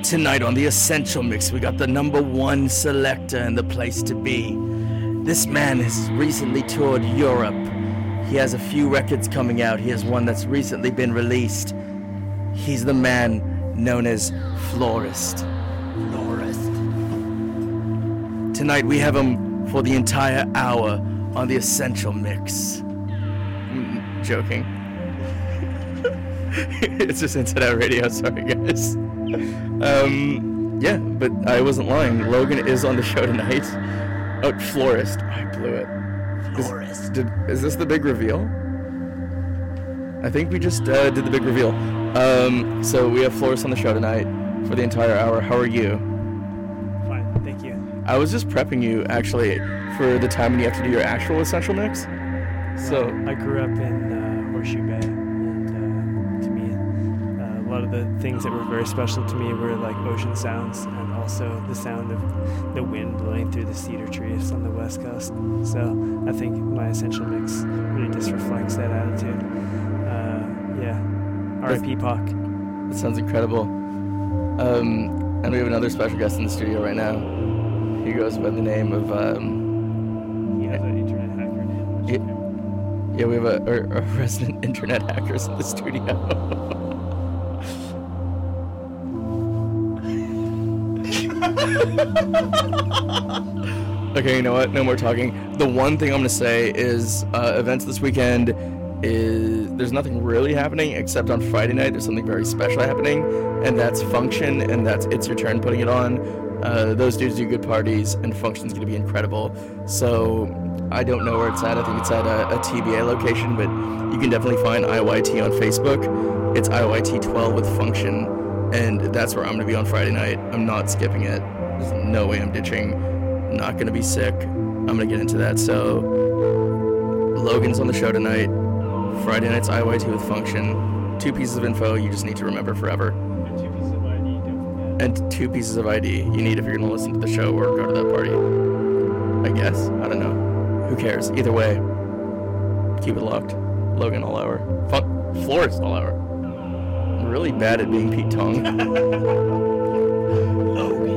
Tonight on the Essential Mix, we got the #1 selector and the place to be. This man has recently toured Europe. He has a few records coming out. He has one that's recently been released. He's the man known as Florist. Tonight we have him for the entire hour on the Essential Mix. Joking. It's just internet radio, sorry guys. Yeah, but I wasn't lying. Logan is on the show tonight. Oh, Florist. I blew it. Is this the big reveal? I think we just did the big reveal. So we have Florist on the show tonight for the entire hour. How are you? Fine, thank you. I was just prepping you, actually, for the time when you have to do your actual Essential Mix. So I grew up in Horseshoe Bay, and to me, a lot of the things that were very special to me were like ocean sounds, and also the sound of the wind blowing through the cedar trees on the west coast. So I think my Essential Mix really just reflects that attitude. Yeah, R.I.P. Pac. That sounds incredible. And we have another special guest in the studio right now. He goes by the name of... He has an internet hacker name. Yeah, we have a resident internet hackers in the studio. Okay, you know what? No more talking. The one thing I'm going to say is events this weekend is there's nothing really happening except on Friday night there's something very special happening, and that's Function, and that's It's Your Turn putting it on. Those dudes do good parties, and Function's going to be incredible. So I don't know where it's at. I think it's at a TBA location, but you can definitely find IYT on Facebook. It's IYT12 with Function, and that's where I'm going to be on Friday night. I'm not skipping it. There's no way I'm ditching. I'm not going to be sick. I'm going to get into that. So Logan's on the show tonight. Friday night's IYT with Function. 2 pieces of info you just need to remember forever. And 2 pieces of ID, don't forget. And 2 pieces of ID you need if you're going to listen to the show or go to that party. I guess. I don't know. Who cares? Either way, keep it locked. Logan all hour. Florist all hour. I'm really bad at being Pete Tong. Logan.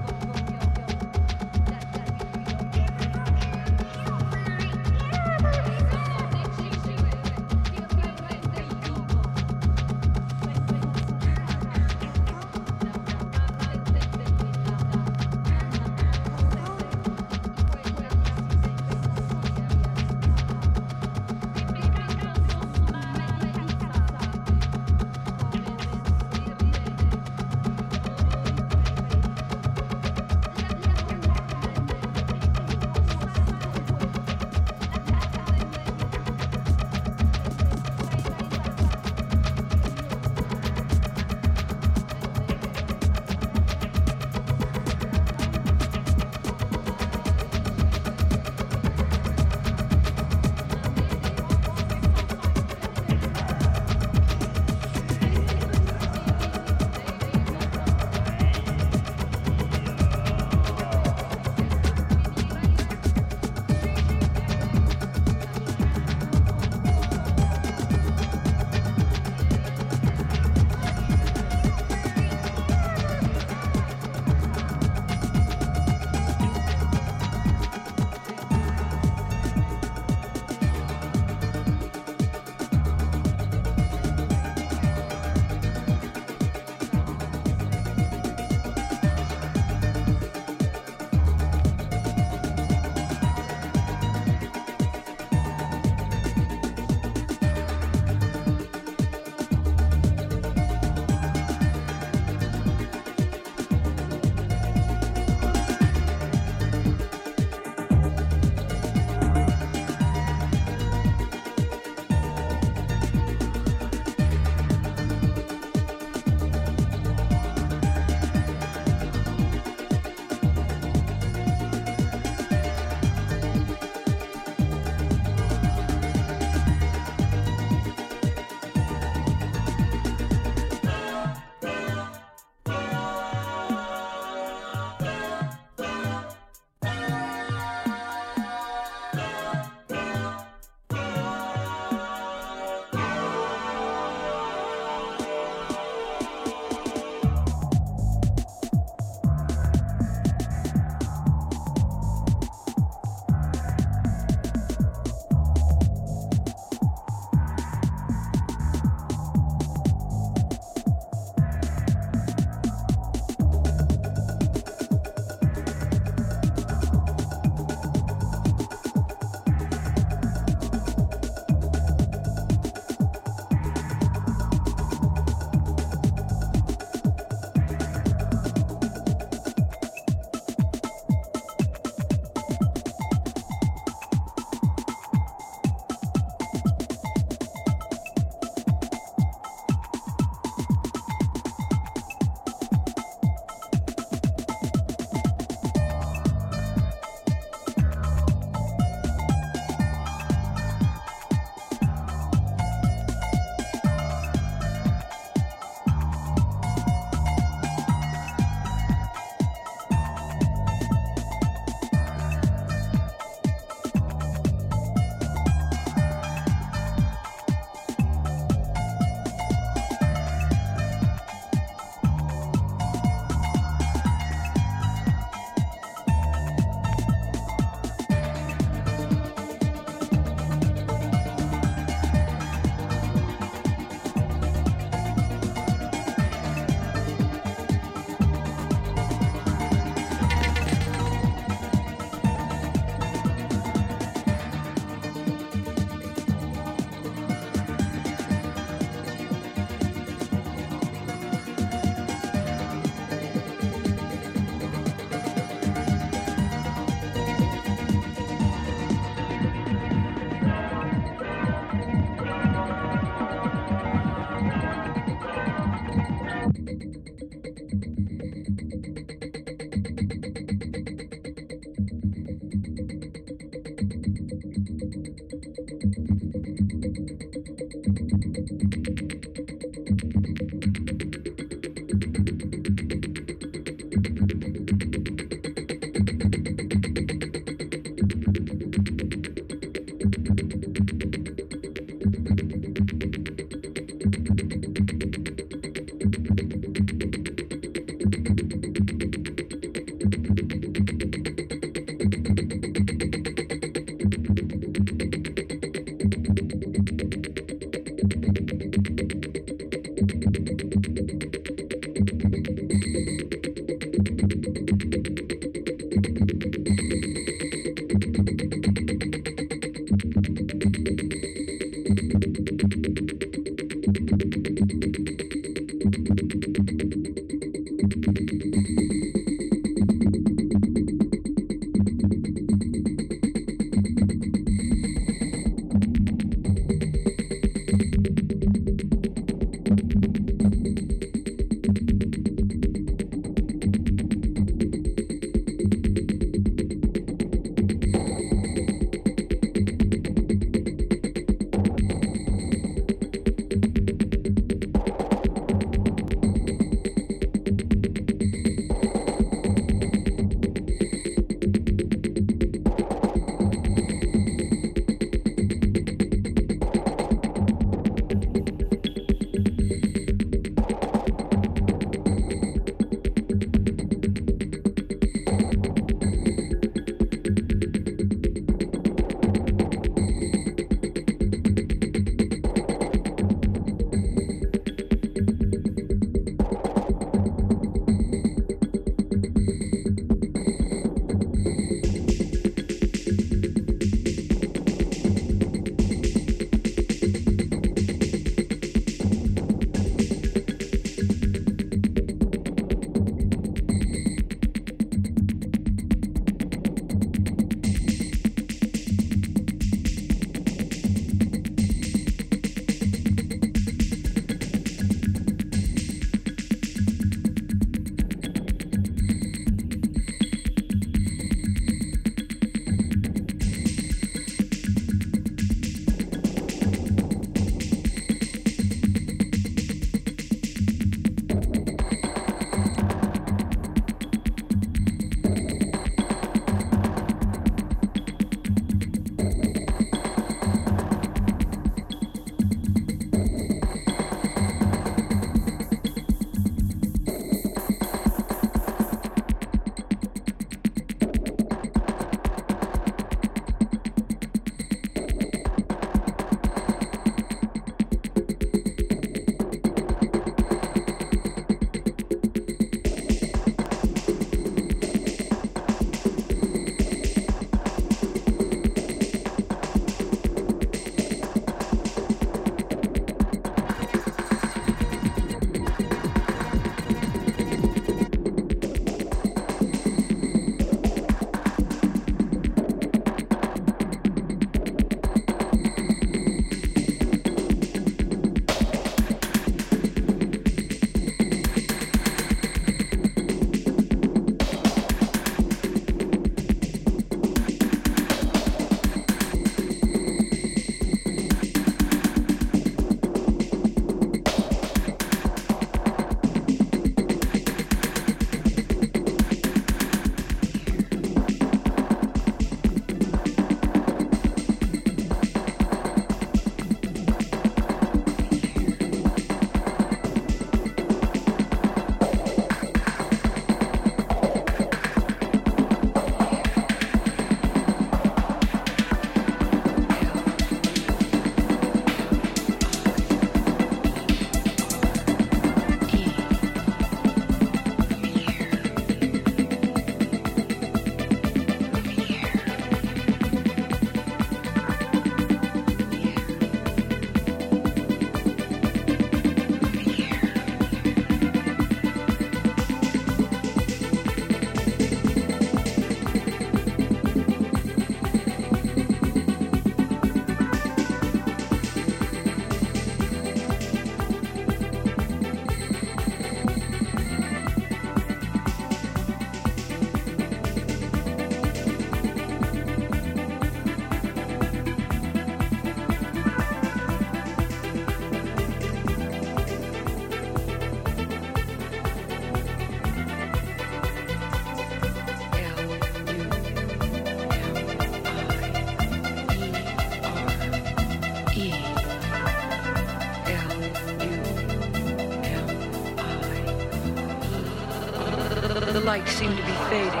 The light seemed to be fading.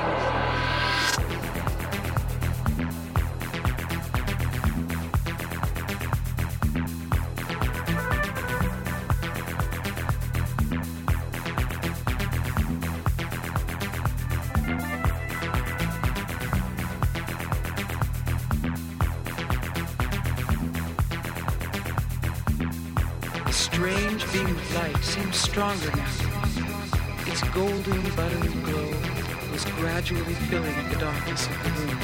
The strange beam of light seemed stronger now. Its golden, buttery glow was gradually filling the darkness of the room.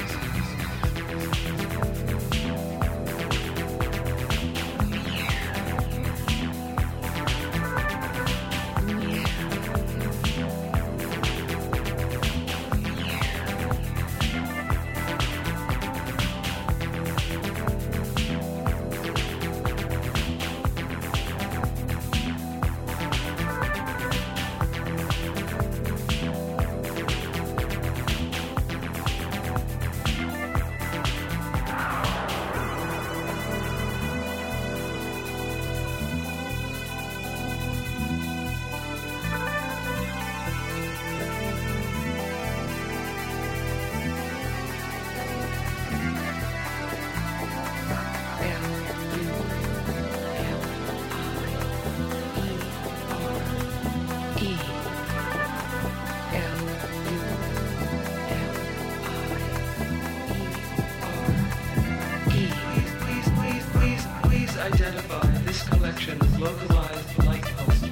Identify this collection of localized light pulses.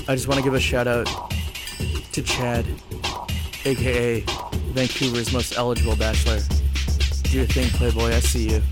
I just want to give a shout out to Chad, aka Vancouver's most eligible bachelor. Do your thing, Playboy. I see you.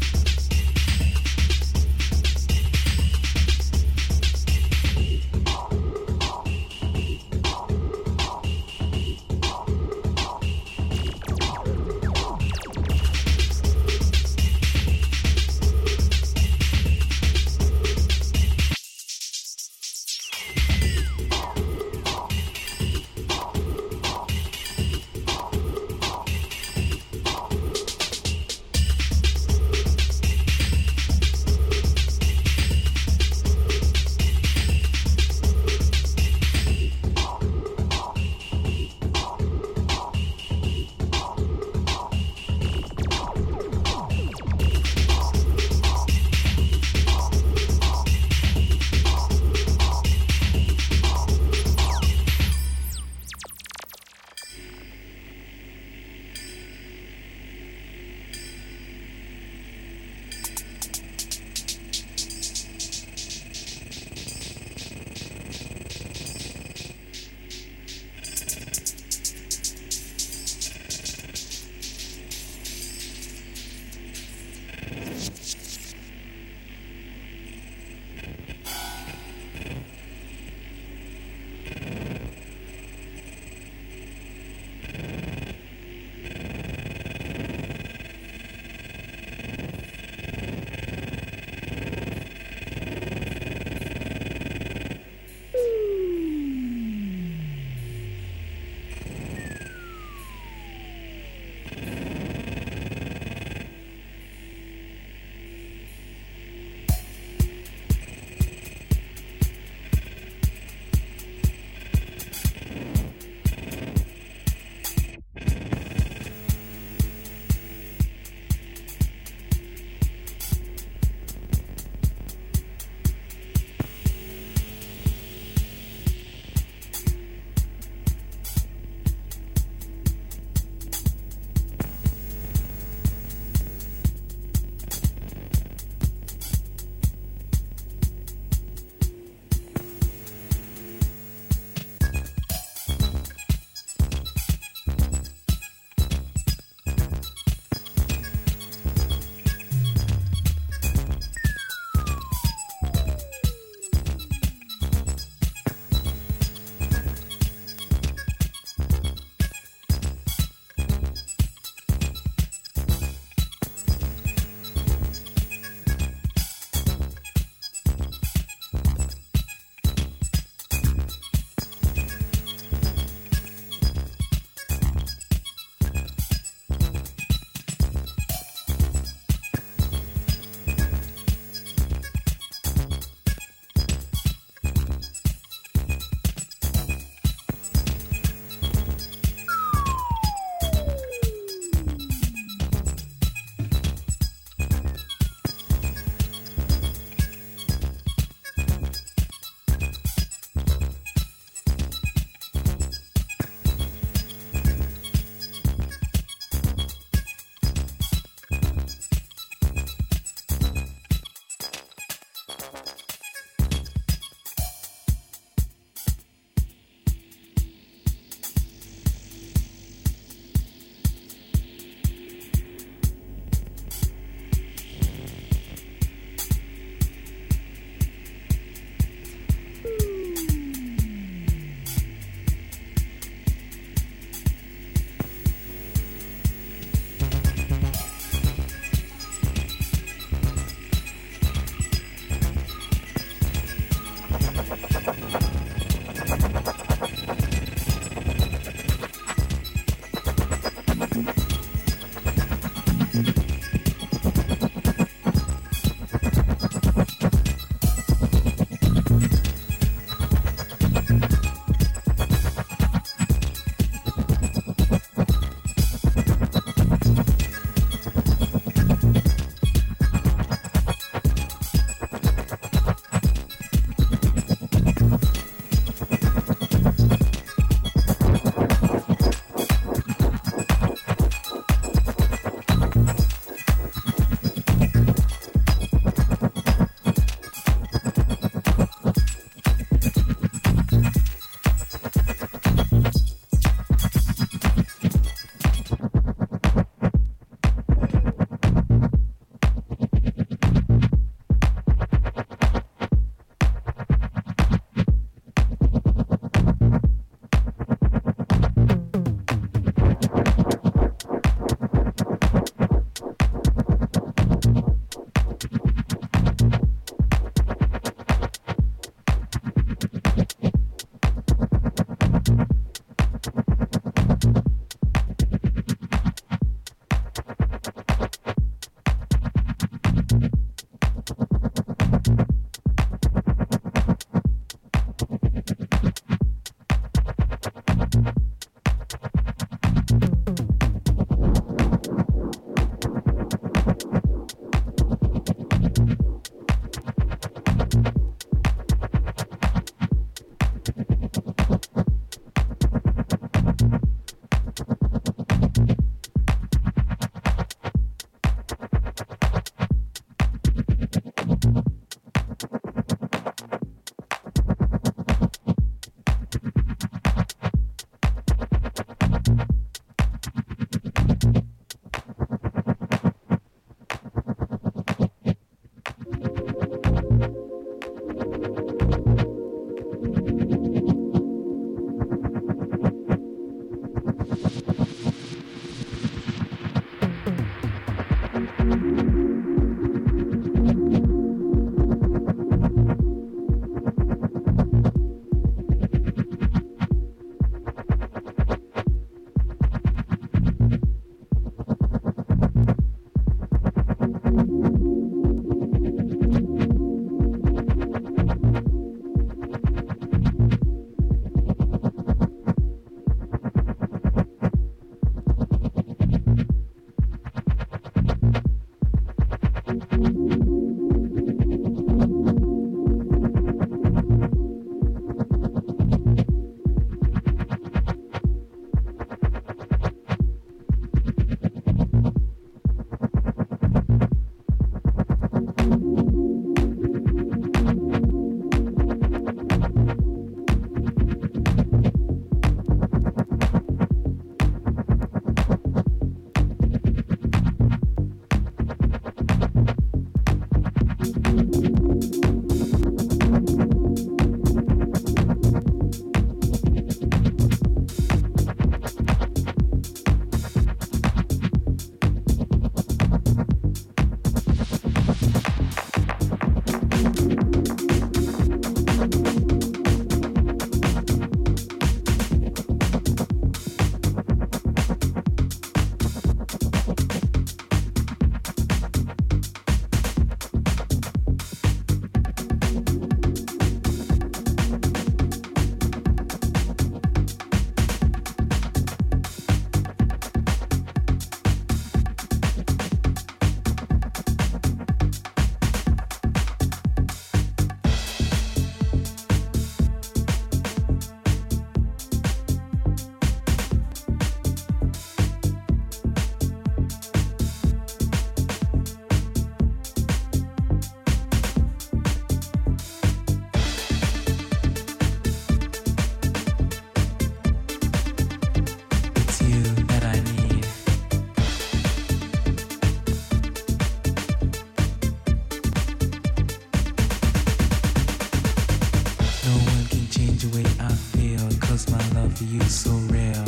the way I feel, 'cause my love for you is so real.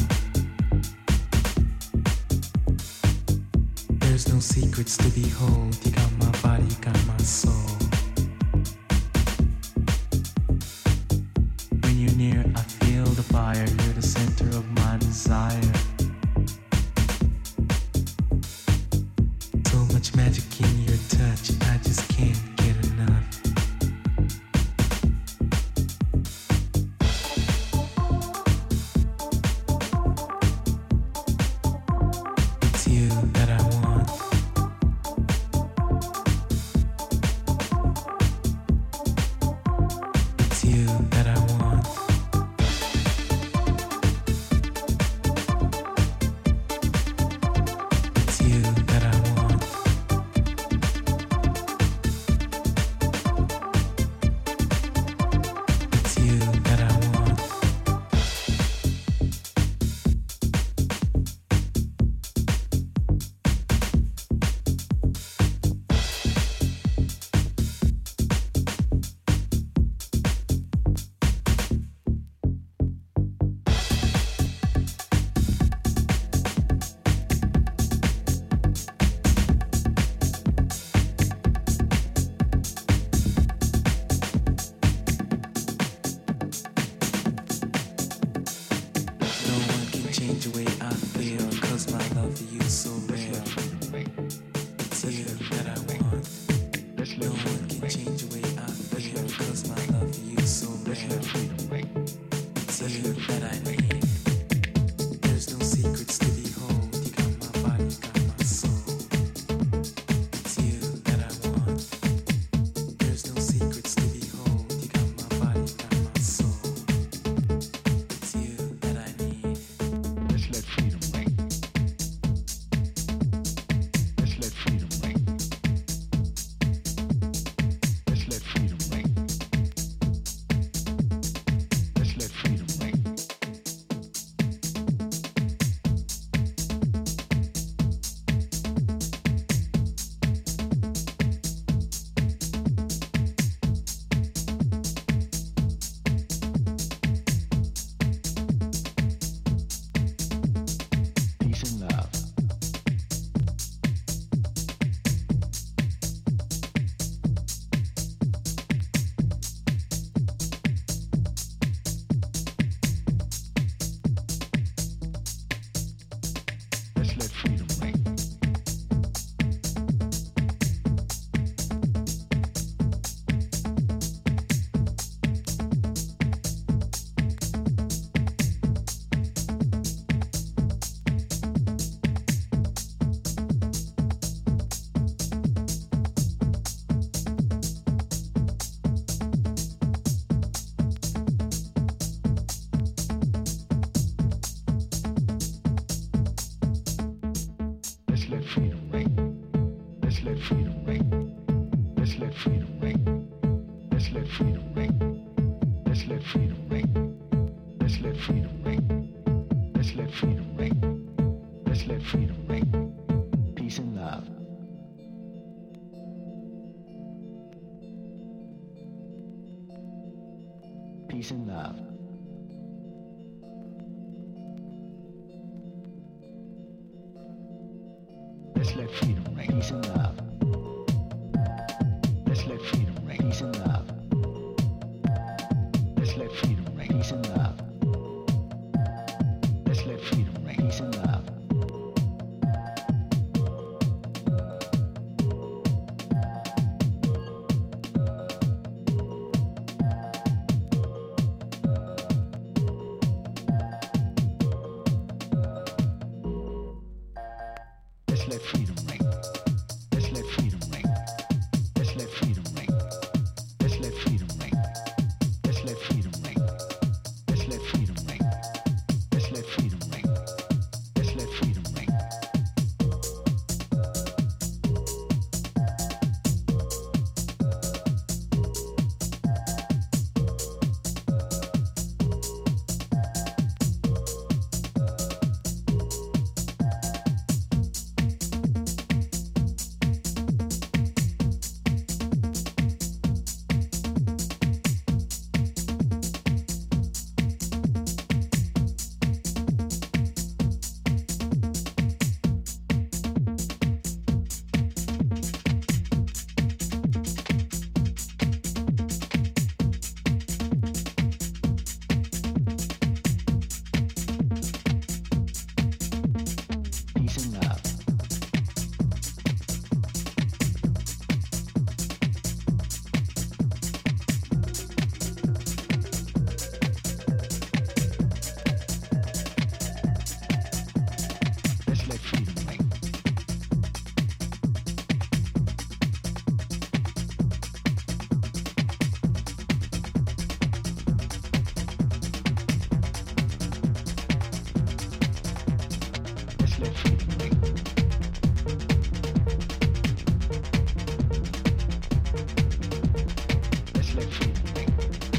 There's no secrets to behold. You got my body, you got my soul. When you're near, I feel the fire. You're the center of my desire. So much magic in your touch, I just can't get enough. It's you that I want. It's you that I want. It's you that I want. It's you that I want. No one can change the way I feel, 'cause my love for you is so real. It's you that I want. No one can change the way I feel, 'cause my love for you is so real. It's you that I need. There's no secrets to behold. You got my body, you got my soul. It's you that I want. There's no secrets to behold. You got my body, you got my soul. It's you that I need. Let's let freedom ring. Let's let freedom ring. Let's let freedom ring. Let's let freedom ring. Peace and love. Let's let freedom ring. Let's let freedom ring. Let's let freedom ring. Let's let freedom ring. Let's let freedom ring. Let's let freedom ring. Let's let freedom ring. Let's let freedom ring. Let's let freedom ring. Peace and love. Peace and love. Let's let freedom ring. Peace and love. Let's let freedom ring. Peace and love. Let's let freedom ring. Peace and love. Let's let freedom ring. Peace and love. Let's let freedom ring. Let's let freedom ring. Let's let freedom ring. Let's let freedom ring. Let's let freedom ring. Let's let let freedom ring. Let's let freedom ring.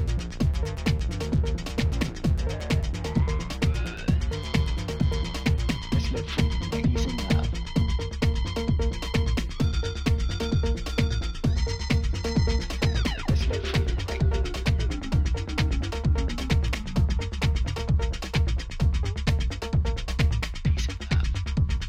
Let's let freedom ring. Peace and love. Let's let freedom ring. Peace and love.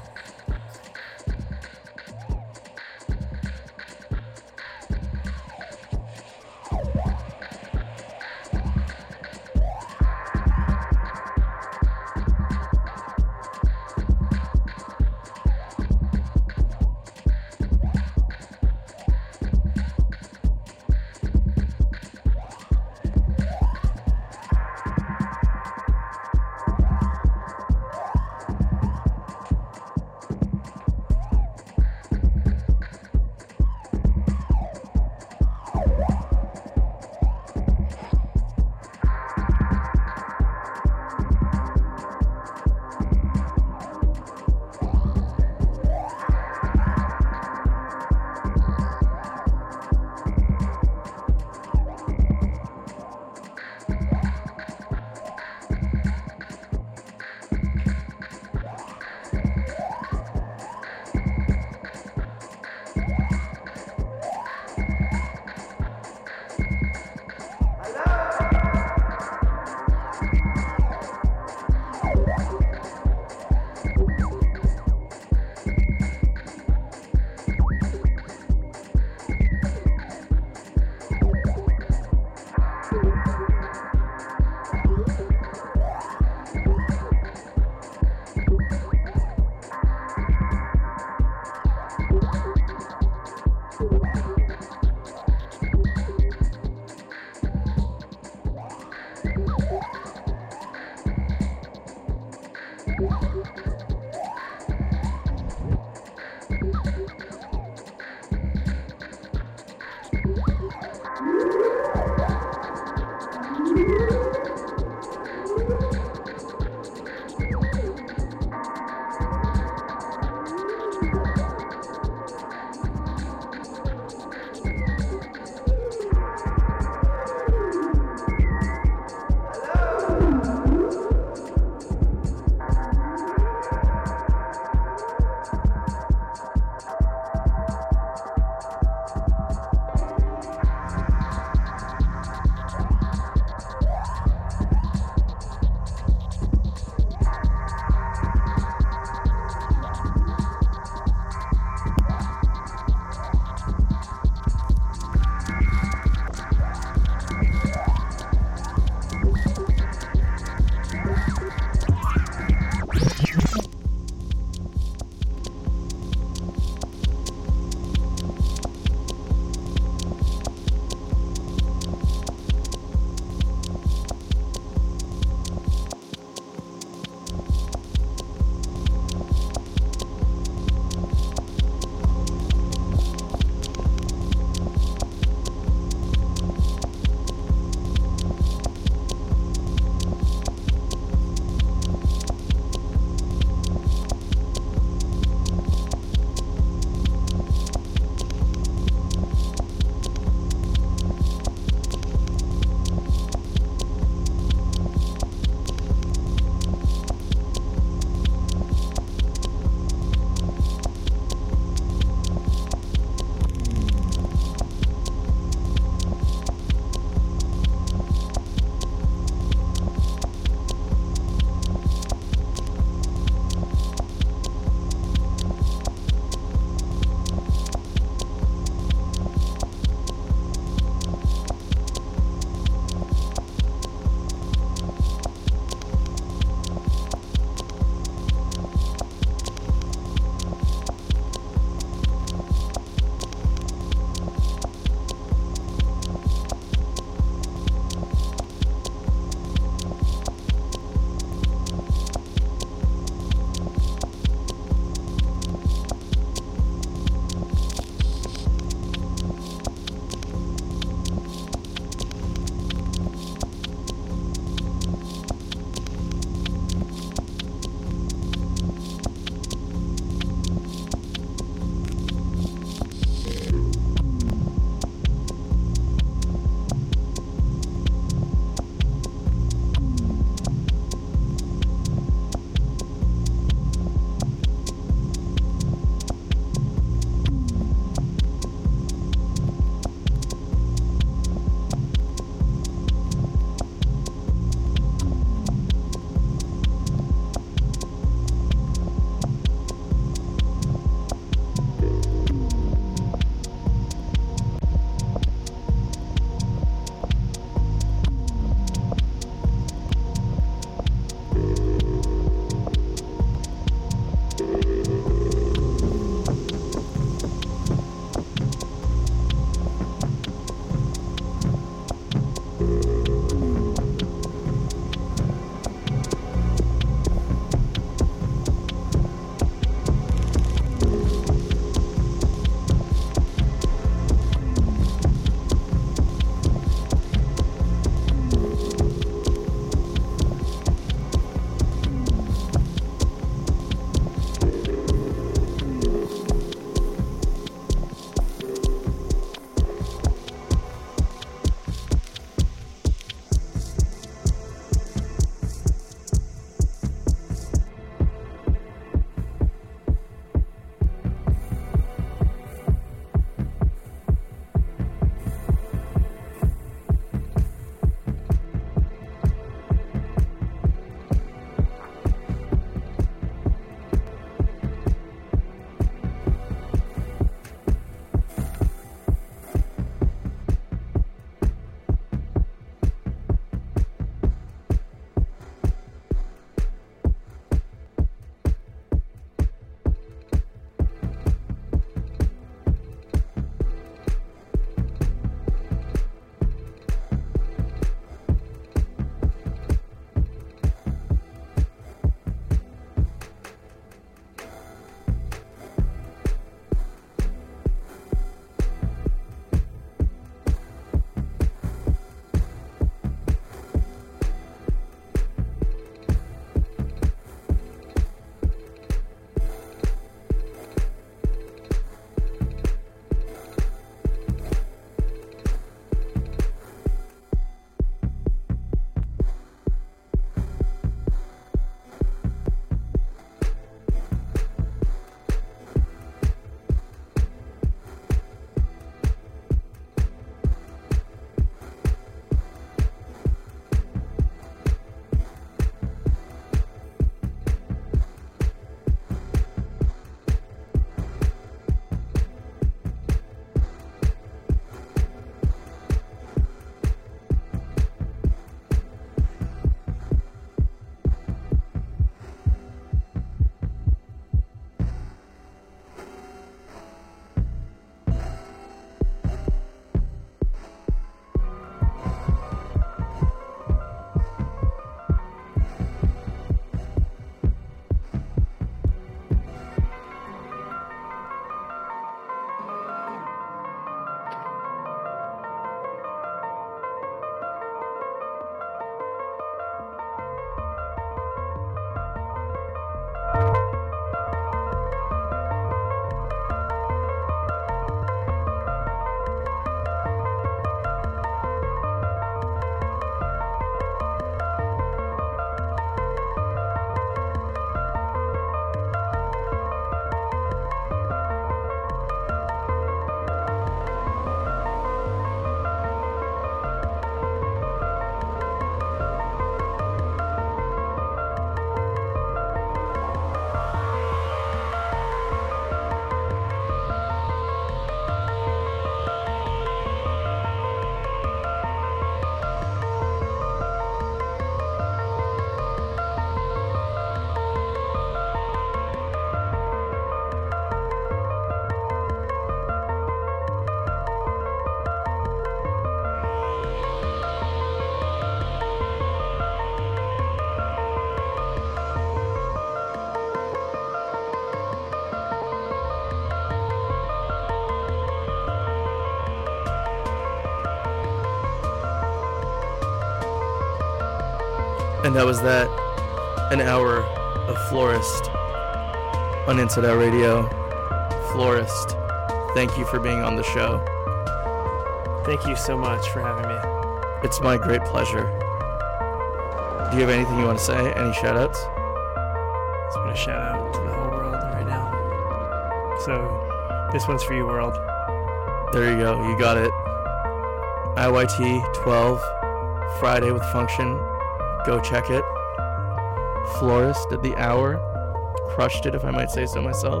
And that was that. An hour of Florist on Inside Out Radio. Florist, thank you for being on the show. Thank you so much for having me. It's my great pleasure. Do you have anything you want to say? Any shout-outs? Just want to shout out to the whole world right now. So, this one's for you, world. There you go. You got it. IYT 12, Friday with Function. Go check it. Florist at the hour. Crushed it, if I might say so myself.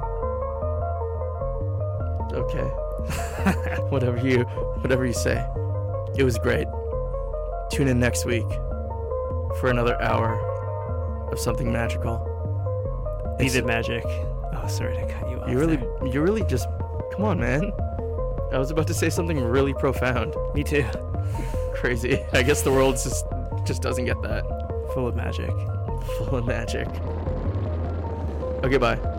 Okay. whatever you say. It was great. Tune in next week for another hour of something magical. Be the magic. Oh, sorry to cut you off. You really just, come on, man. I was about to say something really profound. Me too. Crazy. I guess the world just doesn't get that. Full of magic. Full of magic. Okay, bye.